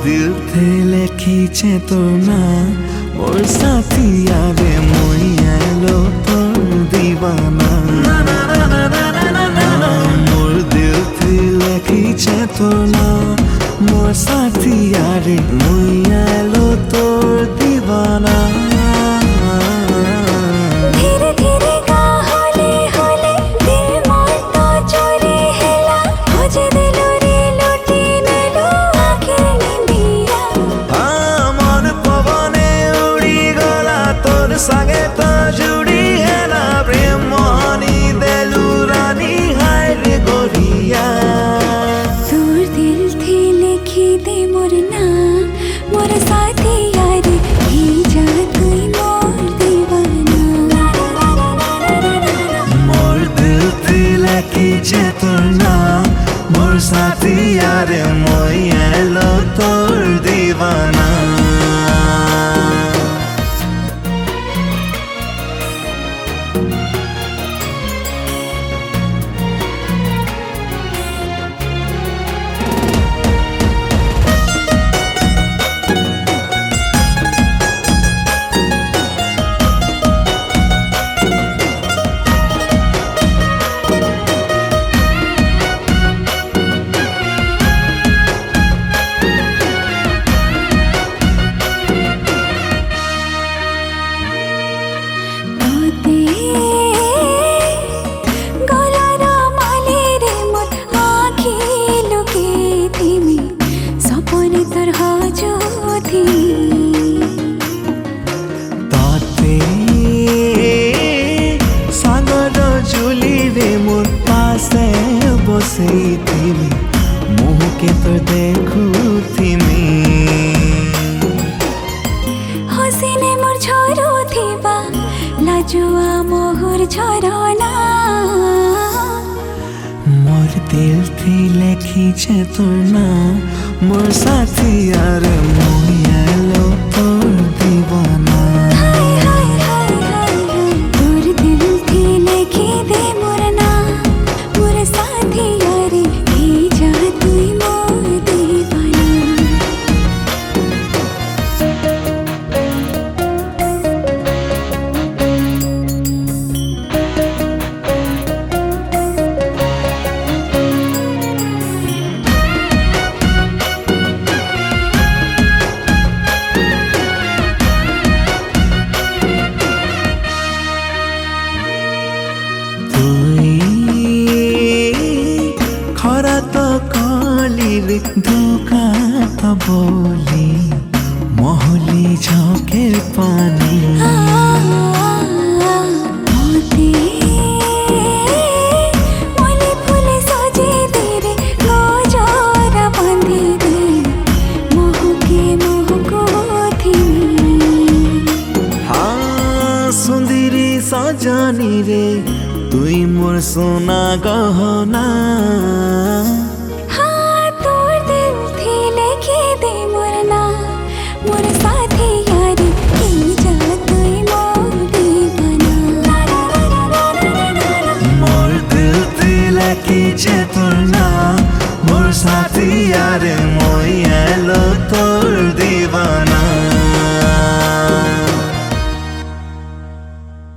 दिल थे लिखिছে তোর না মোর সাথিয়া রে মই এলো তোর দিবানা মোর দিল थे লিখিছে তোর না মোর সাথিয়া রে মই এলো তোর দিবানা सागे तो जुड़ी है ना प्रेम मोहनी देलू रानी हाय रे गोरिया तोर दिल थी लिखी दे मोर ना मोर साथी यार ही जा तुई मोर दीवाना मोर दिल थी लिखी जे तोर ना मोर साथी यार মই এলো তোর दीवाना बसैथिमी मुह के तो देखुथिमी हसीने मोर झरो थिबा लाजुआ मोहर झरना मोर दिल थी लिखिছে তোর না मोर साथी यार মই এলো তোর दीवाना तोर दिल थी लिखी दे मोर ना मोर साथी यार ही जा तुई मोर दीवाना खरा तो कलिर धोखा तो बोली मोहली झोंके पानी मोले फूल सजे दे रे गजरा बांधे दे मोह के मोह को थी हाँ सुंदरी सजनी रे तुई मोर सोना गहना